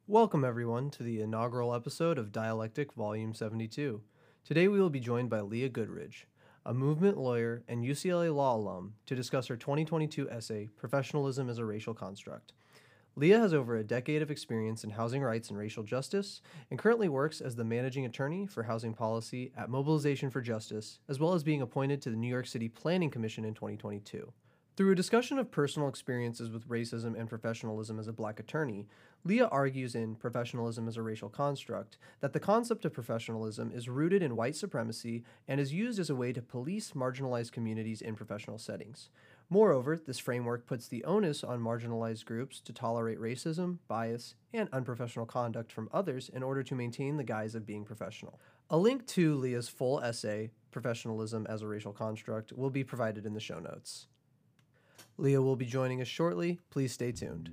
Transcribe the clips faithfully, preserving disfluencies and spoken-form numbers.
Welcome, everyone, to the inaugural episode of Dialectic Volume seventy-two. Today we will be joined by Leah Goodridge, a movement lawyer and U C L A law alum, to discuss her twenty twenty-two essay, Professionalism as a Racial Construct. Leah has over a decade of experience in housing rights and racial justice and currently works as the managing attorney for housing policy at Mobilization for Justice, as well as being appointed to the New York City Planning Commission in twenty twenty-two. Through a discussion of personal experiences with racism and professionalism as a black attorney, Leah argues in Professionalism as a Racial Construct that the concept of professionalism is rooted in white supremacy and is used as a way to police marginalized communities in professional settings. Moreover, this framework puts the onus on marginalized groups to tolerate racism, bias, and unprofessional conduct from others in order to maintain the guise of being professional. A link to Leah's full essay, Professionalism as a Racial Construct, will be provided in the show notes. Leah will be joining us shortly. Please stay tuned.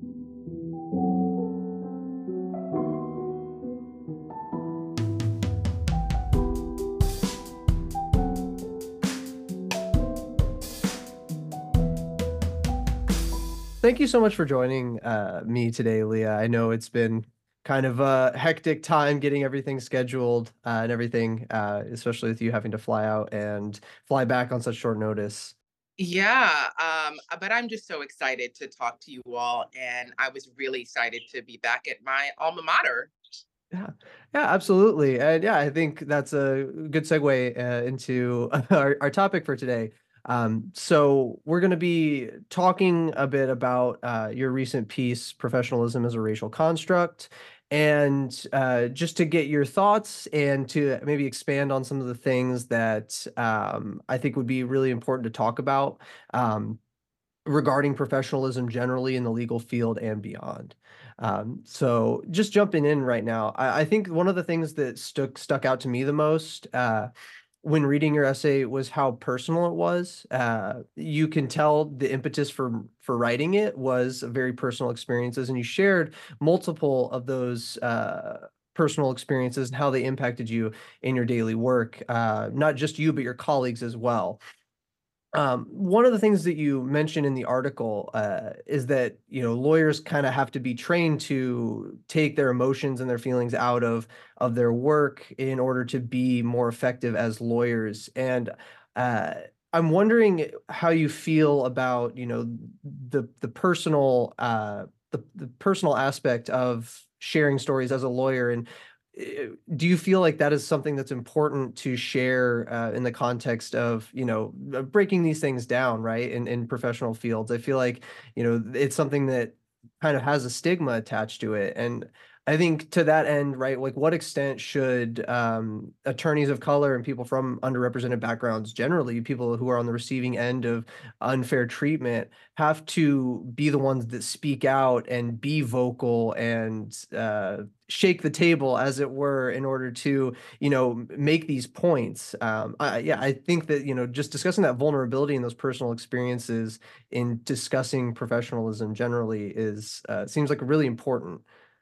Thank you so much for joining uh, me today, Leah. I know it's been kind of a hectic time getting everything scheduled uh, and everything, uh, especially with you having to fly out and fly back on such short notice. Yeah, um, uh, but I'm just so excited to talk to you all, and I was really excited to be back at my alma mater. Yeah, yeah, absolutely. And yeah, I think that's a good segue uh, into our, our topic for today. Um, so we're going to be talking a bit about uh, your recent piece, Professionalism as a Racial Construct, and uh, just to get your thoughts and to maybe expand on some of the things that um, I think would be really important to talk about um, regarding professionalism generally in the legal field and beyond. Um, so just jumping in right now, I, I think one of the things that stuck stuck out to me the most uh, when reading your essay was how personal it was. Uh, you can tell the impetus for for writing it was very personal experiences, and you shared multiple of those. Uh, personal experiences and how they impacted you in your daily work, uh, not just you, but your colleagues as well. Um, one of the things that you mentioned in the article uh, is that you know lawyers kind of have to be trained to take their emotions and their feelings out of of their work in order to be more effective as lawyers. And uh, I'm wondering how you feel about you know the the personal uh, the the personal aspect of sharing stories as a lawyer and uh, do you feel like that is something that's important to share uh, in the context of you know uh, breaking these things down, right, in in professional fields? I feel like you know it's something that kind of has a stigma attached to it, and I think to that end, right, like what extent should um, attorneys of color and people from underrepresented backgrounds, generally people who are on the receiving end of unfair treatment, have to be the ones that speak out and be vocal and uh, shake the table, as it were, in order to, you know, make these points. Um, I, yeah, I think that, you know, just discussing that vulnerability and those personal experiences in discussing professionalism generally is uh, seems like really important.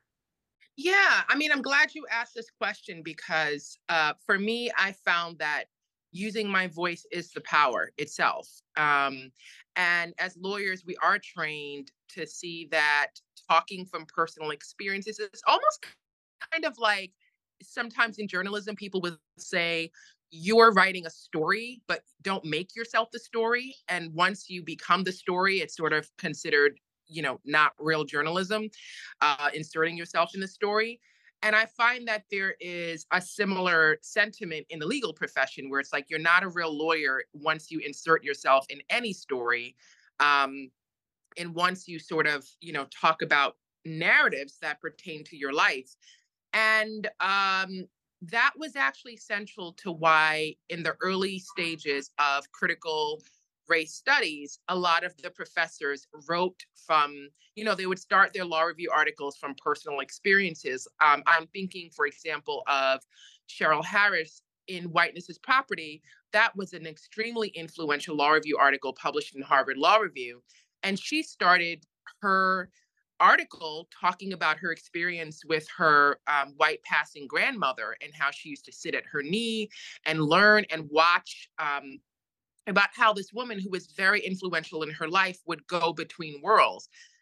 Yeah, I mean, I'm glad you asked this question because uh, for me, I found that using my voice is the power itself. Um, and as lawyers, we are trained to see that talking from personal experiences is almost kind of like sometimes in journalism, people would say, you're writing a story, but don't make yourself the story. And once you become the story, it's sort of considered, you know, not real journalism, uh, inserting yourself in the story. And I find that there is a similar sentiment in the legal profession where it's like you're not a real lawyer once you insert yourself in any story. Um, and once you sort of, you know, talk about narratives that pertain to your life. And um, that was actually central to why, in the early stages of critical race studies, a lot of the professors wrote from, you know, they would start their law review articles from personal experiences. Um, I'm thinking, for example, of Cheryl Harris in Whiteness is Property. That was an extremely influential law review article published in Harvard Law Review. And she started her article talking about her experience with her um, white passing grandmother and how she used to sit at her knee and learn and watch um, about how this woman who was very influential in her life would go between worlds.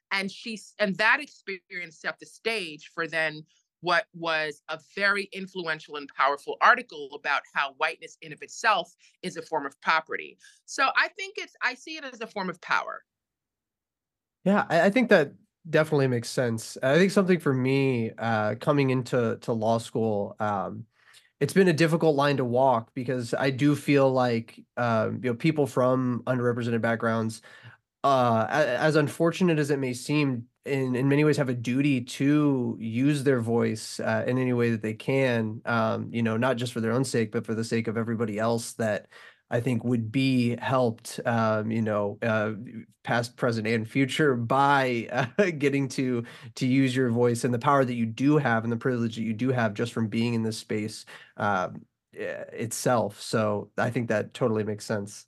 And she's and that experience set the stage for then what was a very influential and powerful article about how whiteness in of itself is a form of property. So I think it's I see it as a form of power. Yeah, I, I think that definitely makes sense. I think something for me, uh, coming into to law school, um, it's been a difficult line to walk because I do feel like, um, you know, people from underrepresented backgrounds, uh, a- as unfortunate as it may seem, in in many ways have a duty to use their voice uh, in any way that they can. Um, you know, not just for their own sake, but for the sake of everybody else that I think would be helped. Um, you know, uh, past, present, and future by uh, getting to to use your voice and the power that you do have and the privilege that you do have just from being in this space um, eh, itself. So I think that totally makes sense.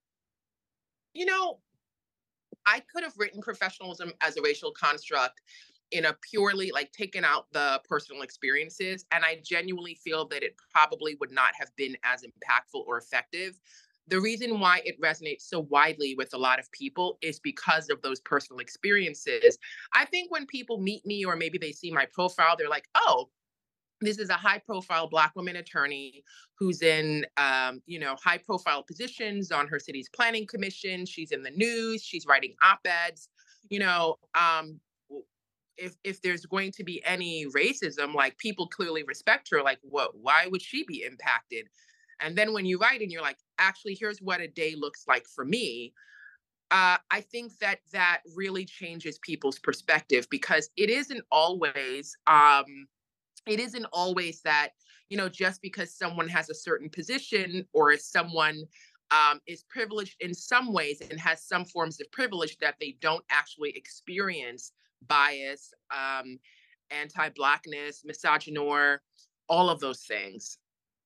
You know, I could have written professionalism as a racial construct in a purely like taken out the personal experiences. And I genuinely feel that it probably would not have been as impactful or effective. The reason why it resonates so widely with a lot of people is because of those personal experiences. I think when people meet me or maybe they see my profile, they're like, oh, this is a high profile black woman attorney who's in um, you know high profile positions on her city's planning commission. She's in the news, she's writing op-eds. you know um, if if there's going to be any racism, like, people clearly respect her, like, what why would she be impacted? And then when you write and you're like, actually, here's what a day looks like for me. uh, I think that that really changes people's perspective, because it isn't always um, it isn't always that, you know just because someone has a certain position, or if someone um, is privileged in some ways and has some forms of privilege, that they don't actually experience bias, um, anti-blackness, misogynoir, all of those things.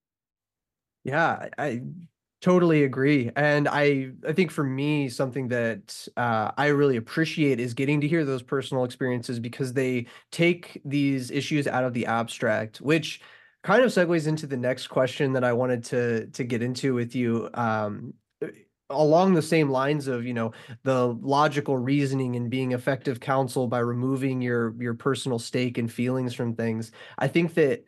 Yeah, I I totally agree, and I I think for me, something that, uh, I really appreciate is getting to hear those personal experiences because they take these issues out of the abstract, which kind of segues into the next question that I wanted to to get into with you, um, uh, along the same lines of, you know, the logical reasoning and being effective counsel by removing your your personal stake and feelings from things. I think that,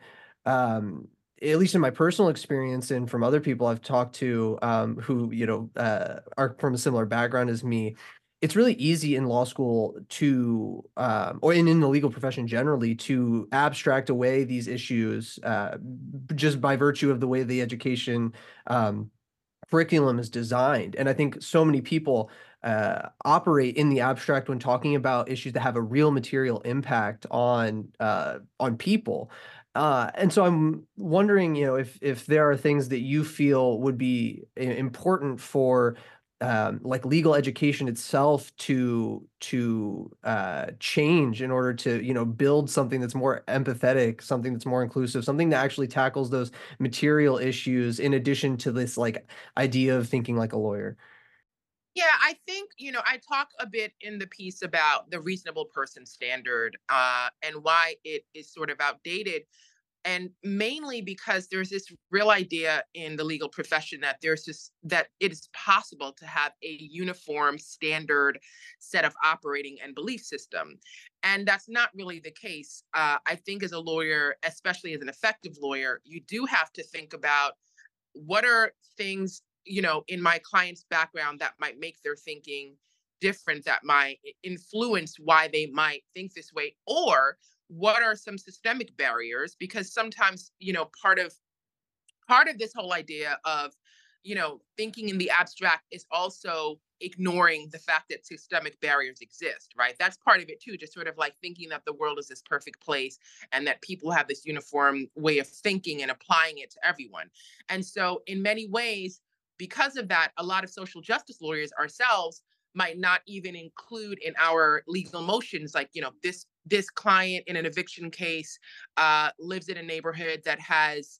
um at least in my personal experience and from other people I've talked to, um, who, you know, uh, are from a similar background as me, it's really easy in law school to, um, or in, in the legal profession generally, to abstract away these issues uh, b- just by virtue of the way the education um, curriculum is designed. And I think so many people uh, operate in the abstract when talking about issues that have a real material impact on uh, on people. Uh, and so I'm wondering, you know, if if there are things that you feel would be i- important for um, like legal education itself to to uh, change in order to, you know, build something that's more empathetic, something that's more inclusive, something that actually tackles those material issues in addition to this like idea of thinking like a lawyer. Yeah, I think, you know, I talk a bit in the piece about the reasonable person standard, uh, and why it is sort of outdated. And mainly because there's this real idea in the legal profession that there's this that it is possible to have a uniform standard set of operating and belief system. And that's not really the case. uh, I think as a lawyer, especially as an effective lawyer, you do have to think about what are things, you know in my client's background that might make their thinking different, that might influence why they might think this way, or what are some systemic barriers, because sometimes, you know part of part of this whole idea of, you know thinking in the abstract is also ignoring the fact that systemic barriers exist, right? That's part of it too, just sort of like thinking that the world is this perfect place and that people have this uniform way of thinking and applying it to everyone. And so in many ways, because of that, a lot of social justice lawyers ourselves might not even include in our legal motions, like, you know this this client in an eviction case uh, lives in a neighborhood that has,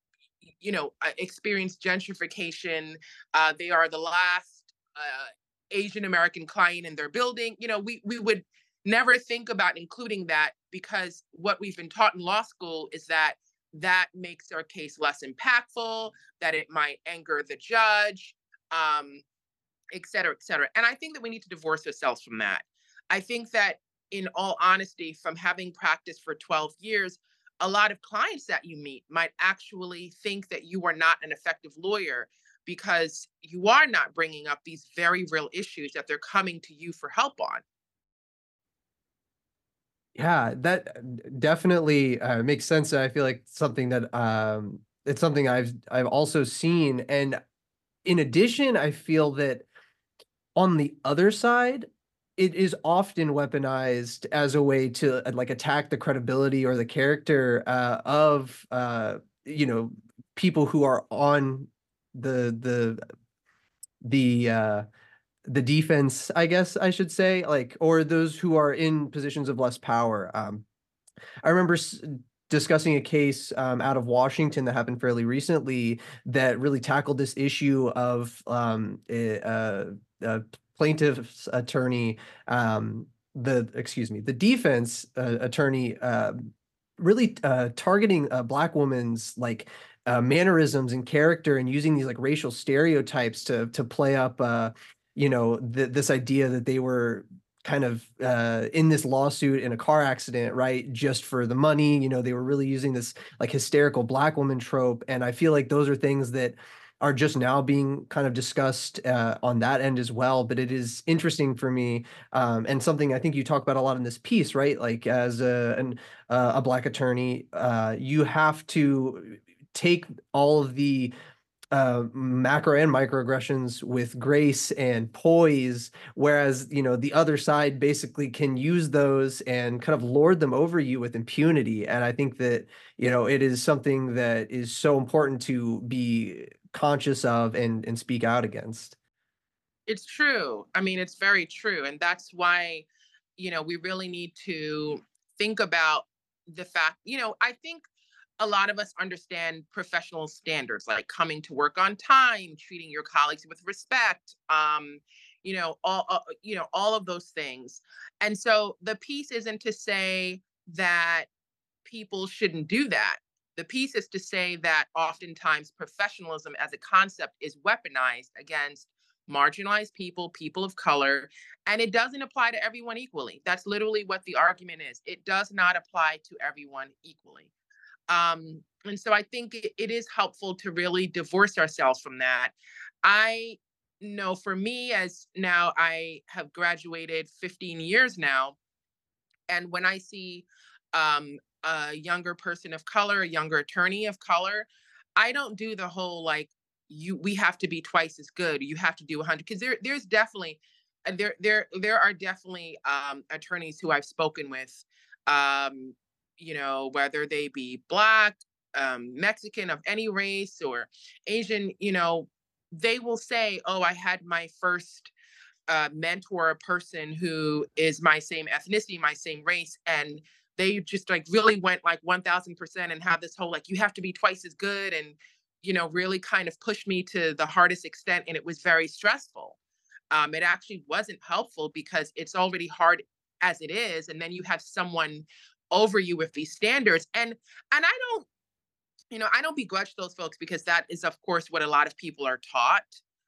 you know, uh, experienced gentrification. Uh, they are the last uh, Asian American client in their building. You know, we we would never think about including that, because what we've been taught in law school is that that makes our case less impactful, that it might anger the judge, um, et cetera, et cetera. And I think that we need to divorce ourselves from that. I think that, in all honesty, from having practiced for twelve years, a lot of clients that you meet might actually think that you are not an effective lawyer because you are not bringing up these very real issues that they're coming to you for help on. Yeah, that uh, definitely uh, makes sense. I feel like something that um, it's something I've I've also seen, and in addition, I feel that on the other side, it is often weaponized as a way to uh, like attack the credibility or the character uh, of uh, you know people who are on the the the uh, the defense, I guess I should say, like, or those who are in positions of less power. Um, I remember s- discussing a case um, out of Washington that happened fairly recently that really tackled this issue of um, a, a, a plaintiff's attorney, um, the excuse me, the defense uh, attorney, uh, really uh, targeting a black woman's like. Uh, mannerisms and character, and using these like racial stereotypes to to play up, uh, you know, th- this idea that they were kind of uh, in this lawsuit in a car accident, right? Just for the money. You know, they were really using this like hysterical black woman trope. And I feel like those are things that are just now being kind of discussed uh, on that end as well. But it is interesting for me, um, and something I think you talk about a lot in this piece, right? Like as a an, uh, a black attorney, uh, you have to take all of the uh, macro and microaggressions with grace and poise, whereas you know the other side basically can use those and kind of lord them over you with impunity. And I think that you know it is something that is so important to be conscious of and and speak out against. It's true. I mean, it's very true. And that's why, you know, we really need to think about the fact, you know, I think a lot of us understand professional standards like coming to work on time, treating your colleagues with respect, um, you know, all uh, you know, all of those things. And so the piece isn't to say that people shouldn't do that. The piece is to say that oftentimes professionalism as a concept is weaponized against marginalized people, people of color, and it doesn't apply to everyone equally. That's literally what the argument is. It does not apply to everyone equally. Um, and so I think it, it is helpful to really divorce ourselves from that. I know for me, as now I have graduated fifteen years now, and when I see um, a younger person of color, a younger attorney of color, I don't do the whole like you we have to be twice as good. You have to do one hundred because there there's definitely uh, there there there are definitely um, attorneys who I've spoken with, um, you know, whether they be black, um, Mexican, of any race, or Asian, you know, they will say, "Oh, I had my first uh, mentor a person who is my same ethnicity, my same race, and they just like really went like one thousand percent and have this whole like you have to be twice as good, and you know really kind of pushed me to the hardest extent, and it was very stressful. Um, it actually wasn't helpful because it's already hard as it is, and then you have someone over you with these standards, and and I don't you know I don't begrudge those folks because that is of course what a lot of people are taught.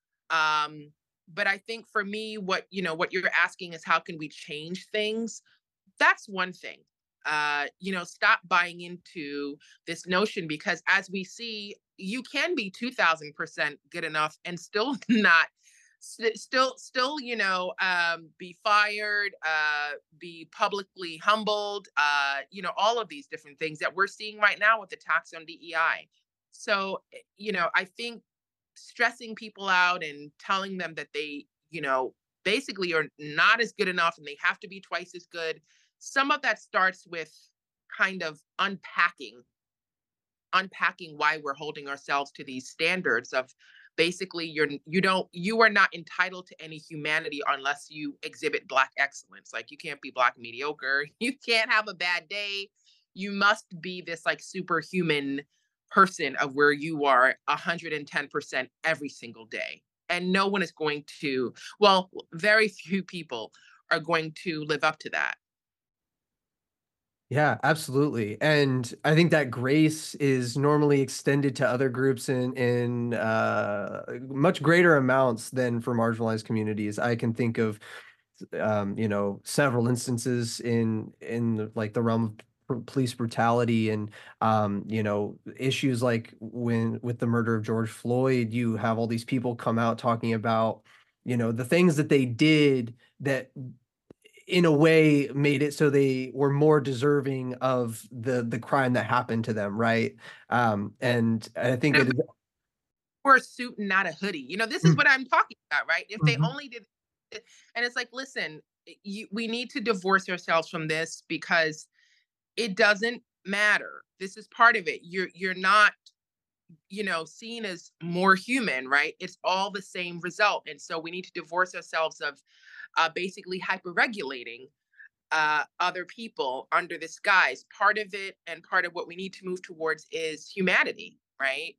um but I think for me, what you know what you're asking is how can we change things. That's one thing. Uh you know stop buying into this notion, because as we see, you can be two thousand percent good enough and still not st- still still you know um be fired, uh be publicly humbled, uh you know all of these different things that we're seeing right now with the tax on D E I. So eh, you know I think stressing people out and telling them that they, you know, basically are not as good enough and they have to be twice as good. Some of that starts with kind of unpacking, unpacking why we're holding ourselves to these standards of basically you're you don't you are not entitled to any humanity unless you exhibit black excellence. Like you can't be black mediocre, you can't have a bad day, you must be this like superhuman person of where you are one hundred ten percent every single day. And no one is going to, well, very few people are going to live up to that. Yeah, absolutely. And I think that grace is normally extended to other groups in in uh, much greater amounts than for marginalized communities. I can think of um, you know, several instances in in the, like the realm of p- police brutality and um, you know, issues like when with the murder of George Floyd, you have all these people come out talking about, you know, the things that they did that in a way made it so they were more deserving of the the crime that happened to them, right? Um, and I think it is. Wear a suit and not a hoodie. You know, this is Mm, what I'm talking about, right? If they mhm. only did, and it's like, listen, you, we need to divorce ourselves from this because it doesn't matter. This is part of it. You're you're not, you know, seen as more human, right? It's all the same result, and so we need to divorce ourselves of uh, basically hyperregulating uh, other people under this guise. Part of it, and part of what we need to move towards is humanity, right?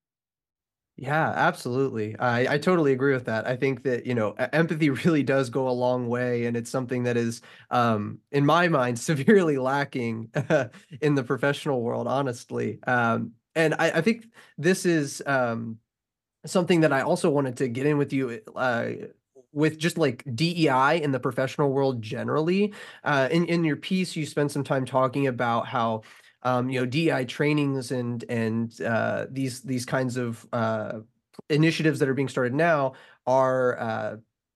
Yeah, absolutely. I I totally agree with that. I think that, you know, e empathy really does go a long way, and it's something that is, um, in my mind, severely lacking in the professional world, honestly. Um, and I I think this is, um, something that I also wanted to get in with you, uh, with just, like, D E I in the professional world generally. Uh, in in your piece, you spent some time talking about how, um, you know, D E I trainings and and, uh, these these kinds of, uh, initiatives that are being started now are, uh,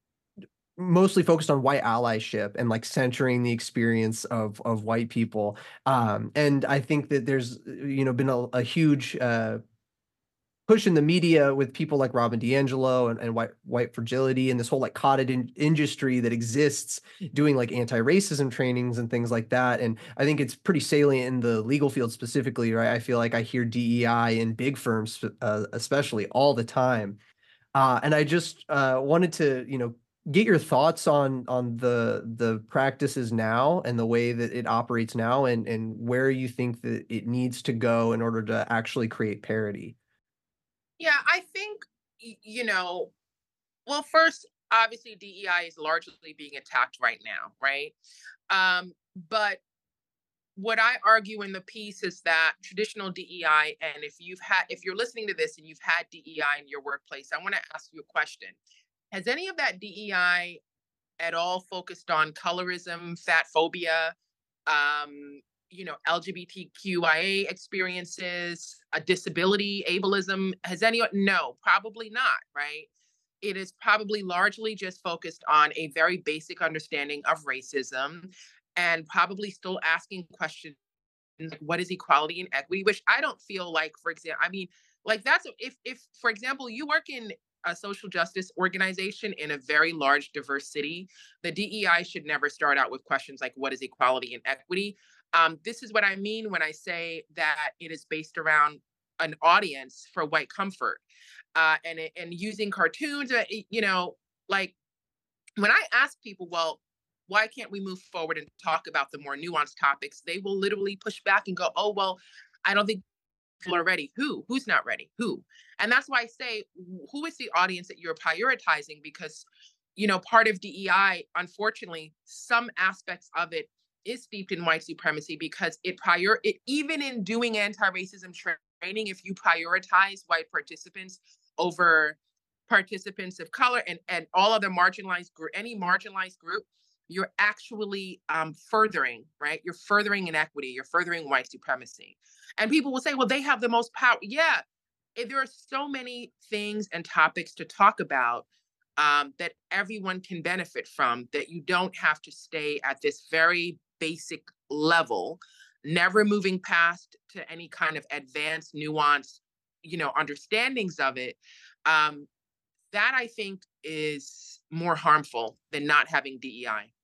mostly focused on white allyship and, like, centering the experience of of white people. Um, and I think that there's, you know, been a a huge, uh push in the media with people like Robin DiAngelo and, and white white fragility and this whole like cottage in, industry that exists doing like anti-racism trainings and things like that. And I think it's pretty salient in the legal field specifically, right? I feel like I hear D E I in big firms, uh, especially all the time. Uh, and I just uh, wanted to, you know, get your thoughts on on the the practices now and the way that it operates now, and and where you think that it needs to go in order to actually create parity. Yeah, I think you know. Well, first, obviously, D E I is largely being attacked right now, right? Um, but what I argue in the piece is that traditional D E I, and if you've had, if you're listening to this and you've had D E I in your workplace, I want to ask you a question. Has any of that D E I at all focused on colorism, fat phobia, um, you know, L G B T Q I A experiences, a disability, ableism? Has any? No, probably not, right? It is probably largely just focused on a very basic understanding of racism and probably still asking questions like what is equality and equity, which I don't feel like, for example, I mean, like that's if if for example you work in a social justice organization in a very large diverse city, the D E I should never start out with questions like what is equality and equity. Um, this is what I mean when I say that it is based around an audience for white comfort, uh, and it- and using cartoons, uh, you know, like when I ask people, well, why can't we move forward and talk about the more nuanced topics? They will literally push back and go, oh, well, I don't think people are ready. Who? Who's not ready? Who? And that's why I say, who is the audience that you're prioritizing? Because, you know, part of D E I, unfortunately, some aspects of it is steeped in white supremacy because it prior it even in doing anti-racism training, if you prioritize white participants over participants of color and and all other marginalized group, any marginalized group, you're actually um, furthering, right? You're furthering inequity. You're furthering white supremacy. And people will say, well, they have the most power. Yeah, if there are so many things and topics to talk about um, that everyone can benefit from, that you don't have to stay at this very basic level, never moving past to any kind of advanced, nuanced, you know, understandings of it. Um, that I think is more harmful than not having D E I.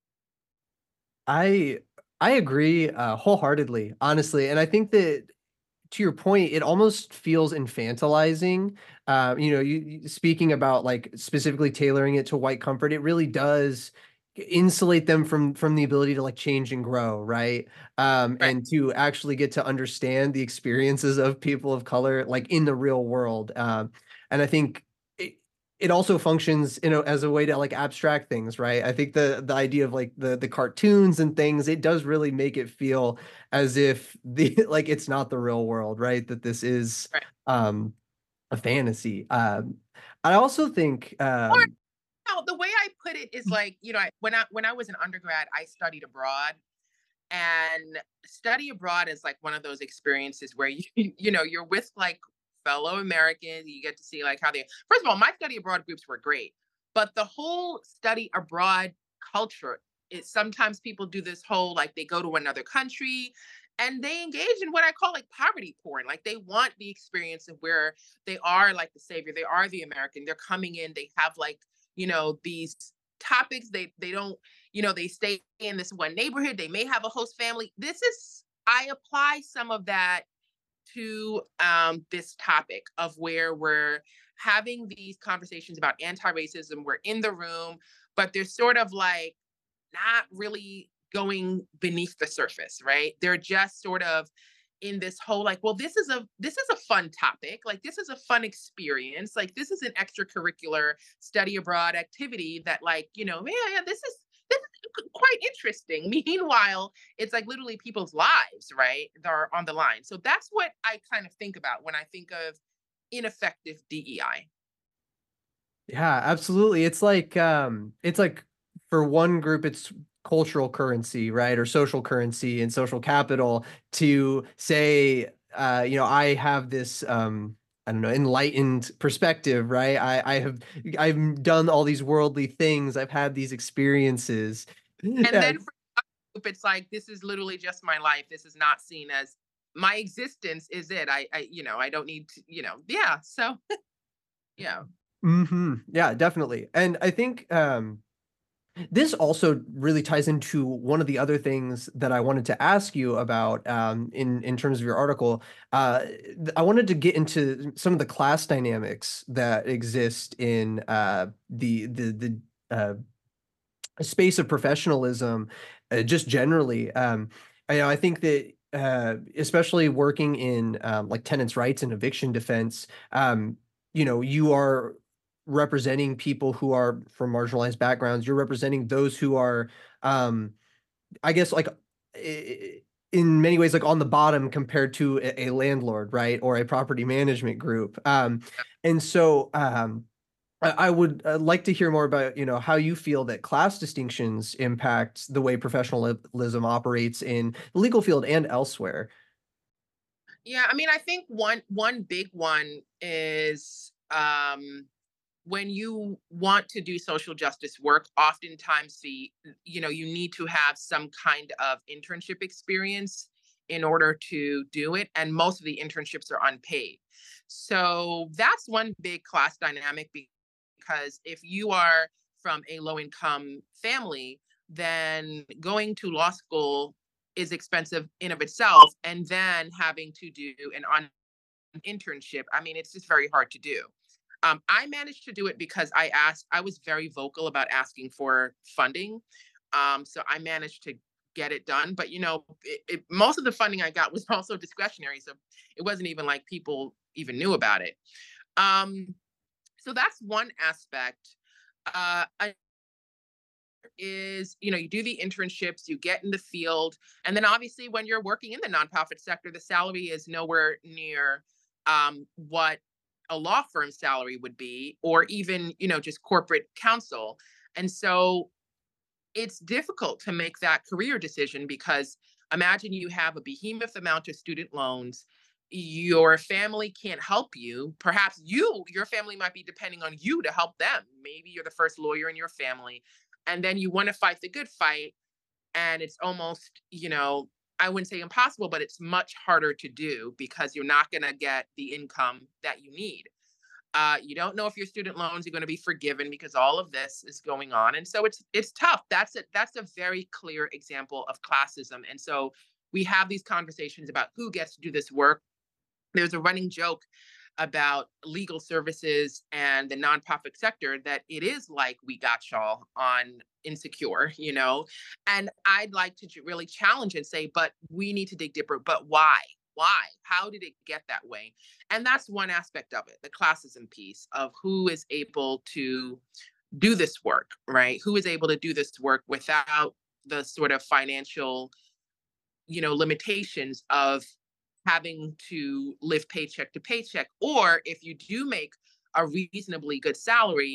I I agree, uh, wholeheartedly, honestly, and I think that to your point, it almost feels infantilizing. Uh, you know, you, you speaking about like specifically tailoring it to white comfort, it really does insulate them from from the ability to like change and grow, right? Um, Right. and to actually get to understand the experiences of people of color, like in the real world. Um, and I think it, it also functions, you know, as a way to like abstract things, right? I think the the idea of like the the cartoons and things, it does really make it feel as if the like it's not the real world, right? That this is Right. um a fantasy. Um I also think Or um no, the way I put it is like, you know, I, when I when I was an undergrad, I studied abroad, and study abroad is like one of those experiences where you you know you're with like fellow Americans. You get to see like how they. First of all, my study abroad groups were great, but the whole study abroad culture is sometimes people do this whole like they go to another country and they engage in what I call like poverty porn. Like they want the experience of where they are like the savior, they are the American. They're coming in, they have like you know these topics. They they don't you know they stay in this one neighborhood. They may have a host family. This is I apply some of that to um, this topic of where we're having these conversations about anti-racism. We're in the room, but there's sort of like not really going beneath the surface, right? They're just sort of in this whole like, well, this is a this is a fun topic. Like this is a fun experience. Like this is an extracurricular study abroad activity that like, you know, yeah, yeah, this is this is quite interesting. Meanwhile, it's like literally people's lives, right? That are on the line. So that's what I kind of think about when I think of ineffective D E I. Yeah, absolutely. It's like um it's like for one group it's cultural currency, right? Or social currency and social capital to say uh you know, I have this um I don't know, enlightened perspective, right? I I have I've done all these worldly things. I've had these experiences. And Yeah. then for group, it's like this is literally just my life. This is not seen as my existence is it. I, I you know, I don't need to, you know, yeah. So yeah. Mhm. Yeah, definitely. And I think um this also really ties into one of the other things that I wanted to ask you about um, in in terms of your article. Uh, th- I wanted to get into some of the class dynamics that exist in uh, the the the uh, space of professionalism, uh, just generally. Um, I know I think that uh, especially working in um, like tenants' rights and eviction defense, um, you know, you are representing people who are from marginalized backgrounds. You're representing those who are, um, I guess, like i- in many ways, like on the bottom compared to a, a landlord, right, or a property management group. Um, and so, um, I I would uh, like to hear more about, you know, how you feel that class distinctions impact the way professionalism operates in the legal field and elsewhere. Yeah, I mean, I think one one big one is um when you want to do social justice work, oftentimes the you know, you need to have some kind of internship experience in order to do it, and most of the internships are unpaid. So that's one big class dynamic be- because if you are from a low income family, then going to law school is expensive in of itself, and then having to do an on internship, I mean, it's just very hard to do. Um, I managed to do it because I asked, I was very vocal about asking for funding. Um, so I managed to get it done. But, you know, it, it, most of the funding I got was also discretionary. So it wasn't even like people even knew about it. Um, so that's one aspect. Uh, is you know you do the internships, you get in the field, and then obviously when you're working in the nonprofit sector, the salary is nowhere near um, what a law firm salary would be, or even you know just corporate counsel. And so it's difficult to make that career decision because imagine you have a behemoth amount of student loans. Your family can't help you. Perhaps you, your family might be depending on you to help them. Maybe you're the first lawyer in your family. And then you want to fight the good fight. And it's almost, you know, I wouldn't say impossible, but it's much harder to do because you're not going to get the income that you need. Uh, you don't know if your student loans are going to be forgiven because all of this is going on, and so it's it's tough. That's a that's a very clear example of classism. And so we have these conversations about who gets to do this work. There's a running joke about legal services and the nonprofit sector that it is like We Got Y'all on Insecure, you know. And I'd like to really challenge and say, but we need to dig deeper. But why? Why? How did it get that way? And that's one aspect of it, the classism piece of who is able to do this work, right? Who is able to do this work without the sort of financial, you know, limitations of having to live paycheck to paycheck. Or if you do make a reasonably good salary,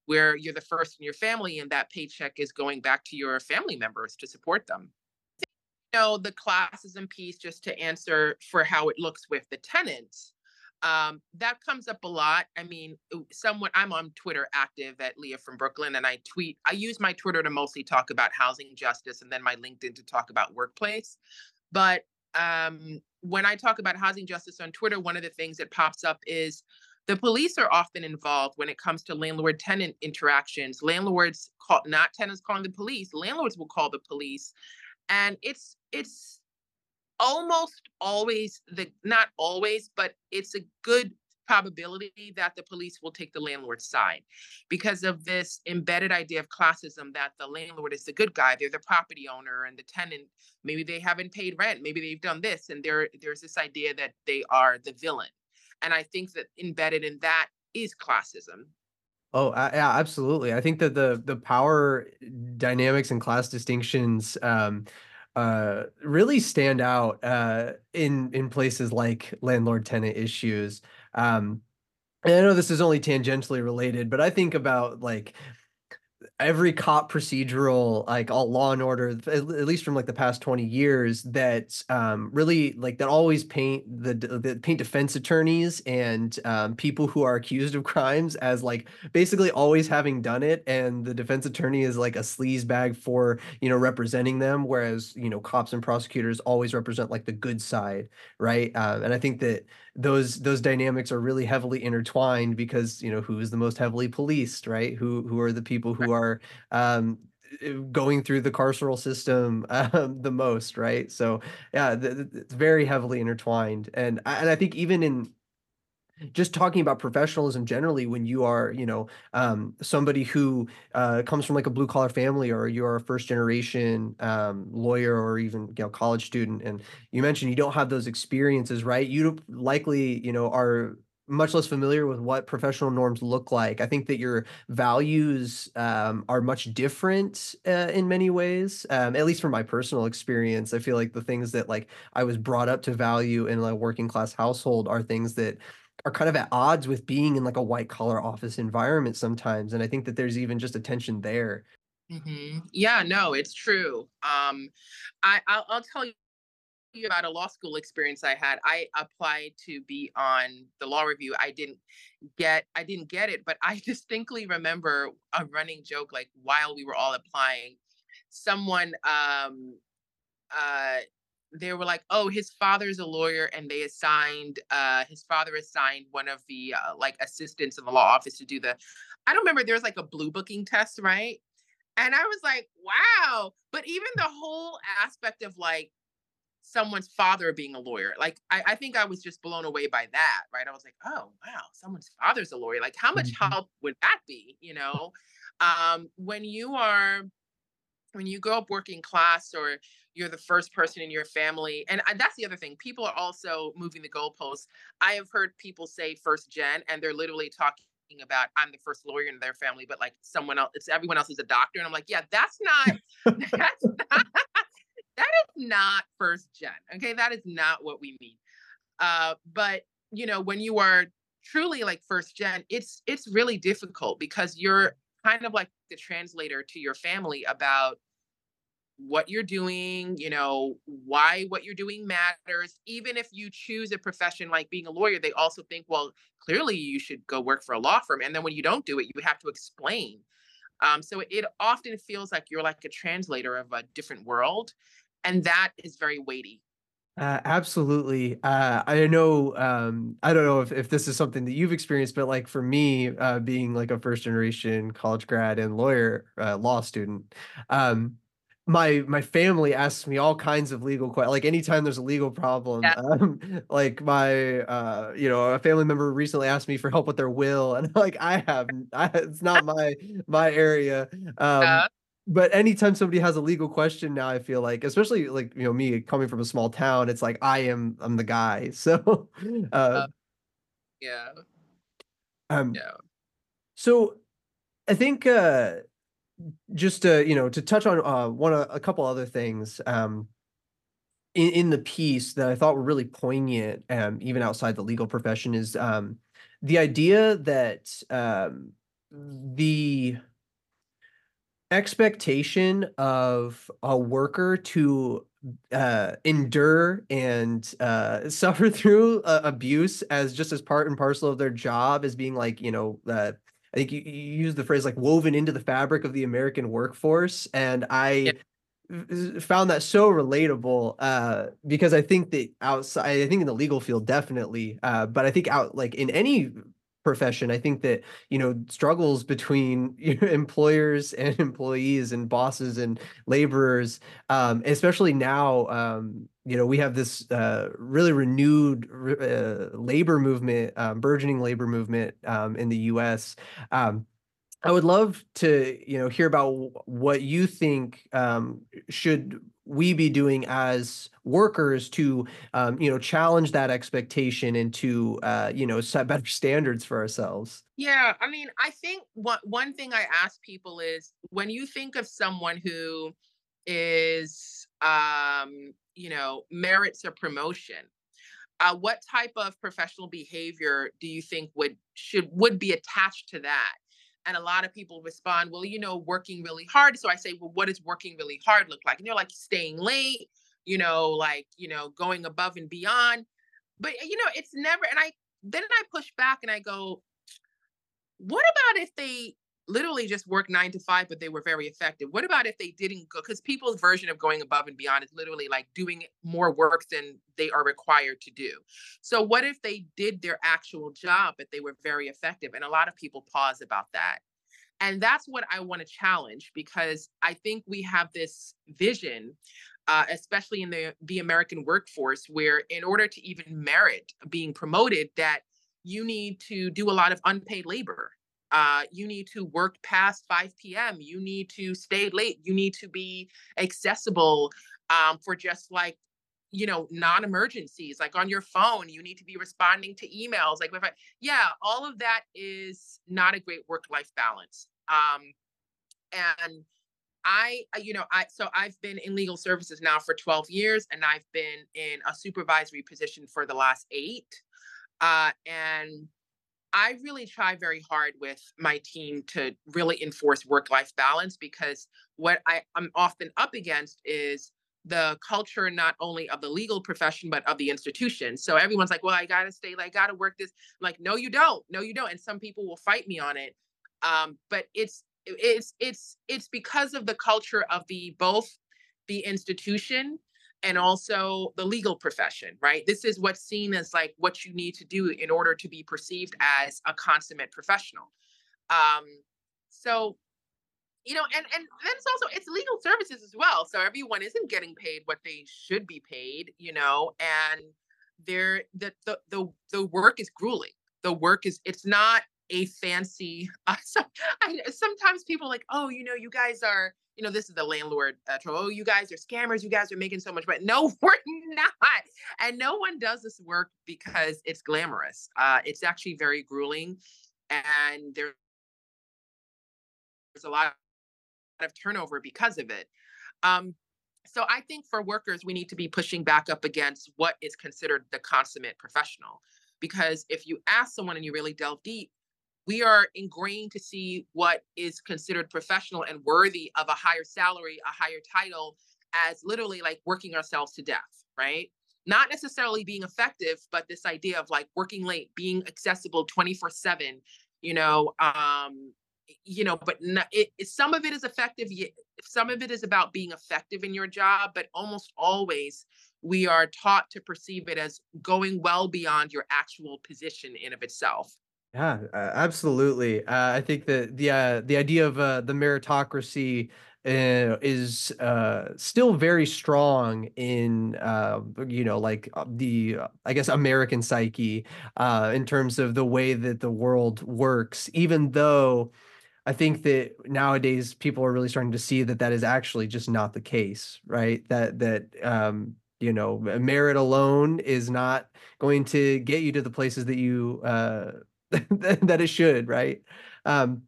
where you're the first in your family and that paycheck is going back to your family members to support them. You know, the classism piece, just to answer for how it looks with the tenants, um, that comes up a lot. I mean, someone I'm on Twitter active at Leah from Brooklyn, and I tweet. I use my Twitter to mostly talk about housing justice, and then my LinkedIn to talk about workplace. But um, when I talk about housing justice on Twitter, one of the things that pops up is the police are often involved when it comes to landlord tenant interactions. Landlords call, not tenants calling the police, landlords will call the police. And it's it's almost always the not always, but it's a good probability that the police will take the landlord's side because of this embedded idea of classism that the landlord is the good guy, they're the property owner, and the tenant, maybe they haven't paid rent, maybe they've done this, and there there's this idea that they are the villain. And I think that embedded in that is classism. Oh, uh, yeah, absolutely. I think that the the power dynamics and class distinctions um, uh, really stand out uh, in in places like landlord tenant issues. Um, and I know this is only tangentially related, but I think about like every cop procedural, like all Law and Order, at, at least from like the past twenty years, that um, really like that always paint the, the paint defense attorneys and um, people who are accused of crimes as like basically always having done it, and the defense attorney is like a sleaze bag for you know representing them, whereas you know cops and prosecutors always represent like the good side, right? Um, and I think that those those dynamics are really heavily intertwined because you know who is the most heavily policed, right? Who who are the people who are um, going through the carceral system um, the most, right? So yeah, th th- it's very heavily intertwined, and I- and I think even in just talking about professionalism generally, when you are you know um, somebody who uh, comes from like a blue collar family, or you're a first generation um, lawyer, or even you know college student, and you mentioned you don't have those experiences, right? You likely you know are much less familiar with what professional norms look like. I think that your values um, are much different uh, in many ways, um, at least from my personal experience. I feel like the things that like I was brought up to value in a working class household are things that are kind of at odds with being in like a white collar office environment sometimes. And I think that there's even just a tension there. Hmm. Yeah, no, it's true. Um, I I'll, I'll tell you about a law school experience I had. I applied to be on the law review. I didn't get I didn't get it, but I distinctly remember a running joke like while we were all applying, someone um uh they were like, "Oh, his father's a lawyer," and they assigned uh his father assigned one of the uh, like assistants in the law office to do the I don't remember, there was like a blue booking test, right? And I was like, "Wow." But even the whole aspect of like someone's father being a lawyer. Like, I, I think I was just blown away by that, right? I was like, oh, wow, someone's father's a lawyer. Like, how much Mhm. help would that be? You know, um, when you are, when you grow up working class or you're the first person in your family, and I, that's the other thing, people are also moving the goalposts. I have heard people say first gen, and they're literally talking about I'm the first lawyer in their family, but like someone else, it's everyone else is a doctor. And I'm like, yeah, that's not, that's not that is not first gen. Okay. That is not what we mean. Uh, but you know, when you are truly like first gen, it's it's really difficult because you're kind of like the translator to your family about what you're doing, you know, why what you're doing matters. Even if you choose a profession like being a lawyer, they also think, well, clearly you should go work for a law firm. And then when you don't do it, you have to explain. Um, so it often feels like you're like a translator of a different world, and that is very weighty. Uh, absolutely. Uh, I know, um, I don't know if, if this is something that you've experienced, but like for me, uh, being like a first generation college grad and lawyer, uh, law student, um, my my family asks me all kinds of legal questions. Like anytime there's a legal problem, Yeah. um, like my uh, you know, a family member recently asked me for help with their will, and like I have, I, it's not my my area. Um, Uh, but anytime somebody has a legal question now, I feel like, especially like, you know, me coming from a small town, it's like I am I'm the guy. So uh uh, yeah, um yeah. so I think uh just to, you know, to touch on uh one uh, a couple other things um in, in the piece that I thought were really poignant, um, even outside the legal profession, is um the idea that um the expectation of a worker to uh, endure and uh, suffer through uh, abuse as just as part and parcel of their job as being like, you know, uh, I think you, you use the phrase like woven into the fabric of the American workforce. And Yeah. I f- found that so relatable uh, because I think that outside, I think in the legal field, definitely, uh, but I think out like in any profession, I think that, you know, struggles between you know, employers and employees and bosses and laborers, um, especially now, um, you know, we have this uh, really renewed uh, labor movement, um, burgeoning labor movement um, in the U S. Um, I would love to, you know, hear about wh- what you think um, should we be doing as workers to, um, you know, challenge that expectation and to, uh, you know, set better standards for ourselves. Yeah, I mean, I think one one thing I ask people is when you think of someone who is, um, you know, merits a promotion, uh, what type of professional behavior do you think would should would be attached to that? And a lot of people respond, well, you know, working really hard. So I say, well, what does working really hard look like? And they're like staying late, you know, like, you know, going above and beyond. But you know, it's never, and I then I push back and I go, what about if they literally just work nine to five, but they were very effective? What about if they didn't go? Because people's version of going above and beyond is literally like doing more work than they are required to do. So, what if they did their actual job, but they were very effective? And a lot of people pause about that. And that's what I want to challenge because I think we have this vision, uh, especially in the, the American workforce, where in order to even merit being promoted, that you need to do a lot of unpaid labor. Uh, you need to work past five p m. You need to stay late. You need to be accessible um, for just like, you know, non-emergencies, like on your phone. You need to be responding to emails. Like, if I, yeah, all of that is not a great work-life balance. Um, and I, uh, you know, I so I've been in legal services now for twelve years, and I've been in a supervisory position for the last eight. Uh, and I really try very hard with my team to really enforce work-life balance because what I, I'm often up against is the culture not only of the legal profession but of the institution. So everyone's like, "Well, I gotta stay, I gotta work this." I'm like, no, you don't, no, you don't. And some people will fight me on it, um, but it's it's it's it's because of the culture of the both the institution and also the legal profession, right? This is what's seen as like what you need to do in order to be perceived as a consummate professional. Um, so you know, and and then it's also it's legal services as well. So everyone isn't getting paid what they should be paid, you know, and they're the the the, the work is grueling. The work is it's not a fancy. Uh, so I, sometimes people are like, oh, you know, you guys are, you know, this is the landlord. Uh, trope, oh, you guys are scammers. You guys are making so much money. No, we're not. And no one does this work because it's glamorous. Uh, it's actually very grueling, and there's a lot of turnover because of it. Um, so I think for workers, we need to be pushing back up against what is considered the consummate professional. Because if you ask someone and you really delve deep, we are ingrained to see what is considered professional and worthy of a higher salary, a higher title, as literally like working ourselves to death, right? Not necessarily being effective, but this idea of like working late, being accessible twenty-four seven, you know, um, you know, but not, it, it, some of it is effective. Some of it is about being effective in your job, but almost always we are taught to perceive it as going well beyond your actual position in of itself. Yeah, uh, absolutely. Uh, I think that the uh, the idea of uh, the meritocracy uh, is uh, still very strong in uh, you know like uh, the uh, I guess American psyche uh, in terms of the way that the world works. Even though I think that nowadays people are really starting to see that that is actually just not the case, right? That that um, you know merit alone is not going to get you to the places that you uh, that it should, right? Um,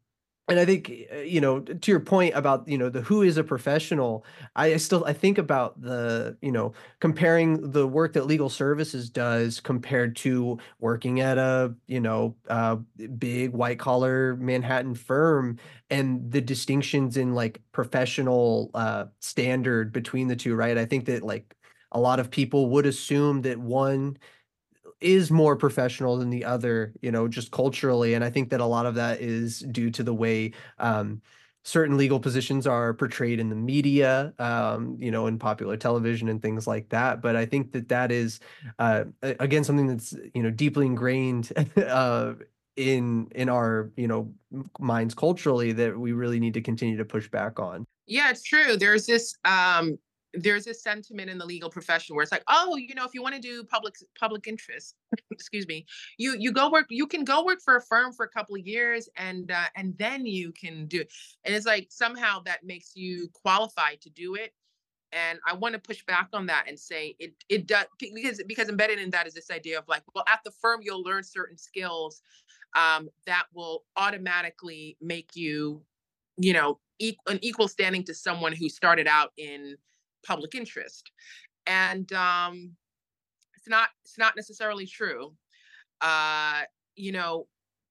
And I think, uh, you know, to your point about, you know, the who is a professional, I still I think about the, you know, comparing the work that legal services does compared to working at a, you know, uh, big white collar Manhattan firm and the distinctions in like professional uh, standard between the two, right? I think that like a lot of people would assume that one is more professional than the other, you know, just culturally, and I think that a lot of that is due to the way, um, certain legal positions are portrayed in the media, um, you know, in popular television and things like that, but I think that that is, uh, a again, something that's, you know, deeply ingrained, uh, in in our, you know, m minds culturally that we really need to continue to push back on. Yeah, it's true. There's this um there's this sentiment in the legal profession where it's like, oh, you know, if you want to do public public interest, excuse me, you you go work, you can go work for a firm for a couple of years, and uh, and then you can do it. And it's like somehow that makes you qualified to do it. And I want to push back on that and say it it does, because because embedded in that is this idea of like, well, at the firm you'll learn certain skills um, that will automatically make you, you know, e- an equal standing to someone who started out in public interest. And um, it's not it's not necessarily true. Uh, you know,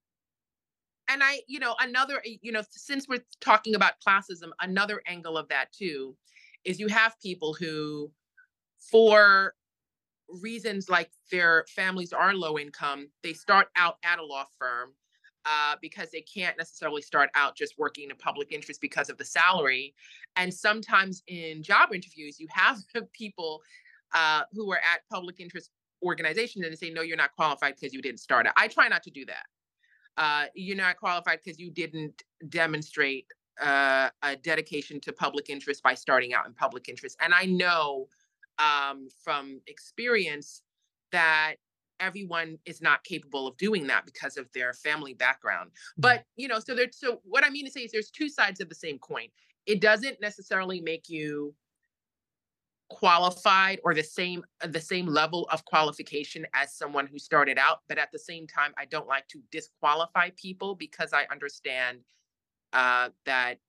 and I, you know, another, you know, since we're talking about classism, another angle of that too is you have people who, for reasons like their families are low income, they start out at a law firm uh, because they can't necessarily start out just working in public interest because of the salary. And sometimes in job interviews, you have people uh, who are at public interest organizations and they say, no, you're not qualified because you didn't start out. I try not to do that. Uh, you're not qualified because you didn't demonstrate uh, a dedication to public interest by starting out in public interest. And I know um, from experience that everyone is not capable of doing that because of their family background. Mhm. But you know, so there's so what I mean to say is there's two sides of the same coin. It doesn't necessarily make you qualified or the same the same level of qualification as someone who started out, but at the same time I don't like to disqualify people because I understand uh, that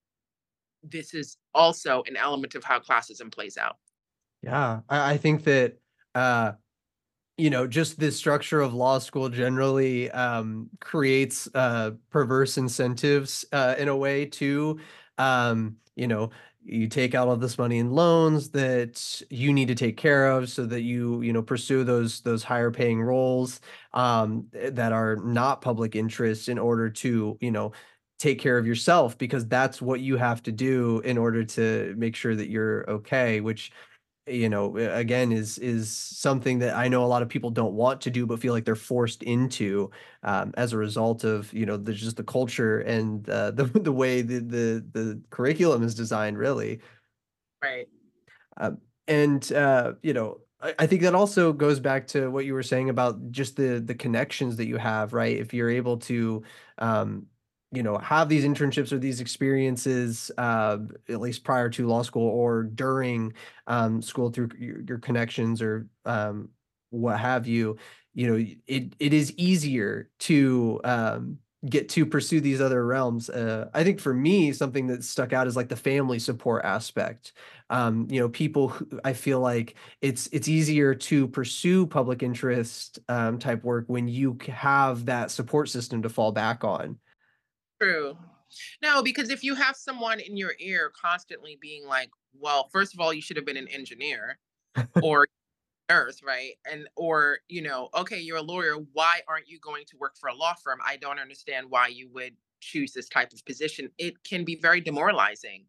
this is also an element of how classism plays out. Yeah, I I think that, uh you know, just the structure of law school generally, um, creates, uh, perverse incentives, uh, in a way too. Um, you know, you take out all this money in loans that you need to take care of so that you, you know, pursue those those higher paying roles, um, eh, that are not public interest in order to, you know, take care of yourself because that's what you have to do in order to make sure that you're okay, which you know, uh, again, is is something that I know a lot of people don't want to do, but feel like they're forced into, um, as a result of, you know, the just the culture and, uh, the the way the the the curriculum is designed, really. Right. Um, and, uh, you know, I I think that also goes back to what you were saying about just the the connections that you have, right? If you're able to, um, you know, have these internships or these experiences, uh, at least prior to law school or during, um, school through your your connections or, um, what have you, you know, y it it is easier to, um, get to pursue these other realms. Uh, I think for me, something that stuck out is, like, the family support aspect. Um, you know, people who I feel like it's it's easier to pursue public interest, um, type work when you c have that support system to fall back on. True. No, because if you have someone in your ear constantly being like, well, first of all, you should have been an engineer or nurse, right? And or, you know, okay, you're a lawyer. Why aren't you going to work for a law firm? I don't understand why you would choose this type of position. It can be very demoralizing.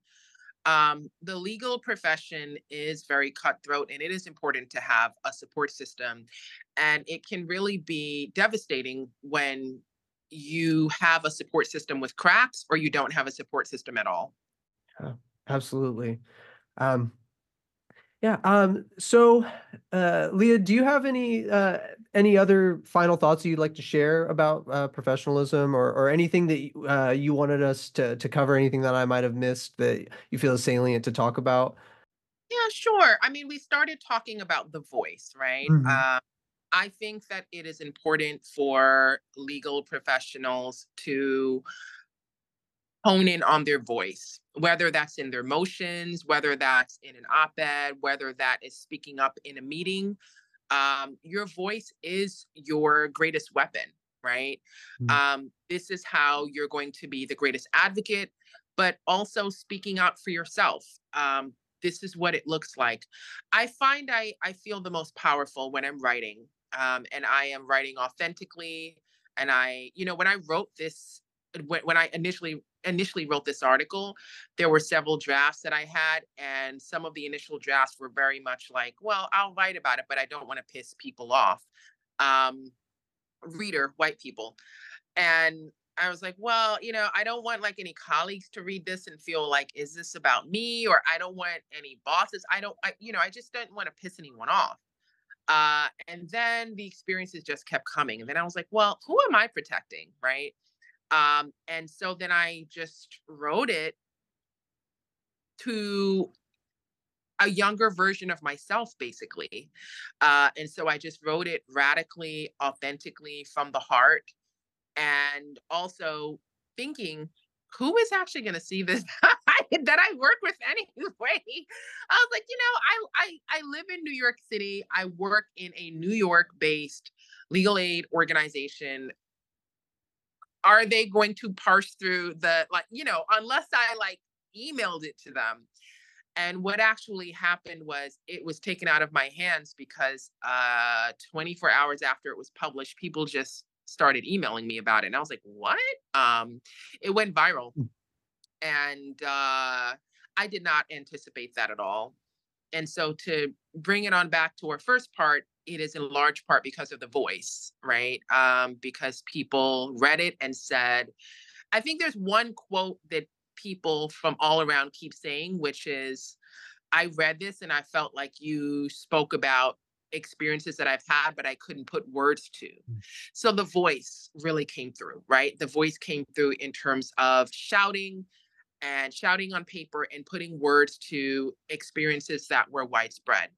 Um, the legal profession is very cutthroat and it is important to have a support system. And it can really be devastating when you have a support system with cracks or you don't have a support system at all. Yeah, absolutely. Um Yeah, um, so, uh, Leah, do you have any, uh, any other final thoughts you'd like to share about, uh, professionalism or or anything that you uh, you wanted us to to cover, anything that I might have missed that you feel is salient to talk about? Yeah, sure. I mean, we started talking about the voice, right? Mhm. Uh, I think that it is important for legal professionals to hone in on their voice, whether that's in their motions, whether that's in an op-ed, whether that is speaking up in a meeting. Um, your voice is your greatest weapon, right? Mm. Um, this is how you're going to be the greatest advocate, but also speaking out for yourself. Um, this is what it looks like. I find I I feel the most powerful when I'm writing, um, and I am writing authentically. And I, you know, when I wrote this, when, when I initially initially wrote this article, there were several drafts that I had, and some of the initial drafts were very much like, well, I'll write about it, but I don't want to piss people off. Um, reader, white people. And I was like, well, you know, I don't want like any colleagues to read this and feel like, is this about me? Or I don't want any bosses. I don't, I, you know, I just didn't want to piss anyone off. Uh, and then the experiences just kept coming. And then I was like, well, who am I protecting? Right. Um, and so then I just wrote it to a younger version of myself, basically. Uh, and so I just wrote it radically, authentically from the heart, and also thinking, who is actually going to see this that I work with anyway? I was like, you know, I, I I live in New York City. I work in a New York-based legal aid organization. Are they going to parse through the, like, you know, unless I like emailed it to them? And what actually happened was it was taken out of my hands because uh, twenty-four hours after it was published, people just started emailing me about it. And I was like, what? Um, it went viral. Mm. And uh, I did not anticipate that at all. And so to bring it on back to our first part, it is in large part because of the voice, right? Um, because people read it and said, I think there's one quote that people from all around keep saying, which is, I read this and I felt like you spoke about experiences that I've had, but I couldn't put words to. Mm. So the voice really came through, right? The voice came through in terms of shouting and shouting on paper and putting words to experiences that were widespread.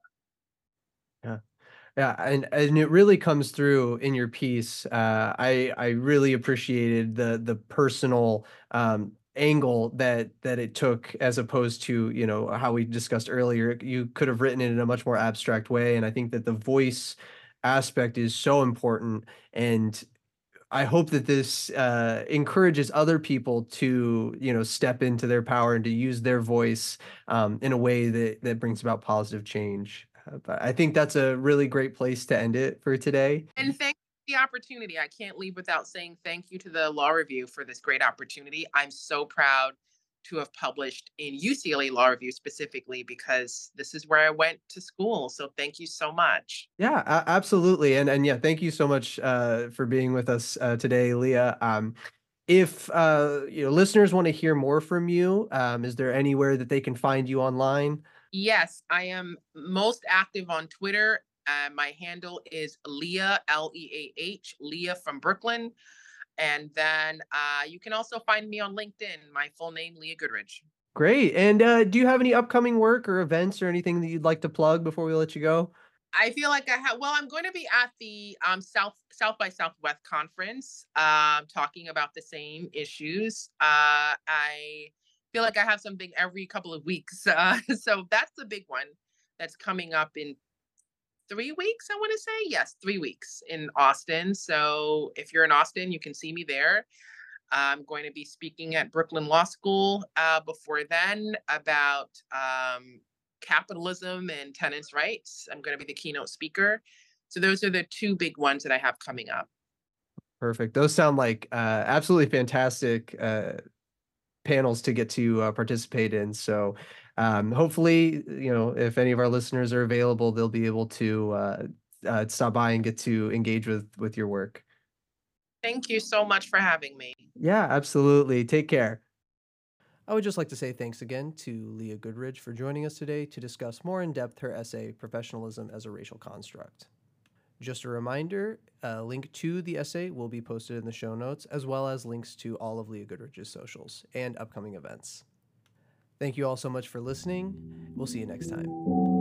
Yeah. Yeah, and and it really comes through in your piece. Uh, I I really appreciated the the personal um, angle that that it took, as opposed to, you know, how we discussed earlier. You could have written it in a much more abstract way, and I think that the voice aspect is so important. And I hope that this uh, encourages other people to, you know, step into their power and to use their voice um, in a way that that brings about positive change. Uh, but I think that's a really great place to end it for today. And thank you for the opportunity. I can't leave without saying thank you to the Law Review for this great opportunity. I'm so proud to have published in U C L A Law Review specifically because this is where I went to school. So thank you so much. Yeah, a- absolutely. And and yeah, thank you so much uh, for being with us uh, today, Leah. Um, if uh, you know, listeners want to hear more from you, um, is there anywhere that they can find you online? Yes, I am most active on Twitter. Uh, my handle is Leah, L E A H, Leah from Brooklyn. And then uh, you can also find me on LinkedIn, my full name, Leah Goodridge. Great. And uh, do you have any upcoming work or events or anything that you'd like to plug before we let you go? I feel like I have. Well, I'm going to be at the um, South South by Southwest conference, um, talking about the same issues. Uh, I feel like I have something every couple of weeks, uh, so that's the big one that's coming up in three weeks. I want to say yes, three weeks in Austin. So if you're in Austin, you can see me there. I'm going to be speaking at Brooklyn Law School uh, before then about um, capitalism and tenants' rights. I'm going to be the keynote speaker. So those are the two big ones that I have coming up. Perfect. Those sound like uh, absolutely fantastic uh, panels to get to uh, participate in. So um, hopefully, you know, if any of our listeners are available, they'll be able to uh, uh, stop by and get to engage with with your work. Thank you so much for having me. Yeah, absolutely. Take care. I would just like to say thanks again to Leah Goodridge for joining us today to discuss more in depth her essay, Professionalism as a Racial Construct. Just a reminder, a link to the essay will be posted in the show notes, as well as links to all of Leah Goodridge's socials and upcoming events. Thank you all so much for listening. We'll see you next time.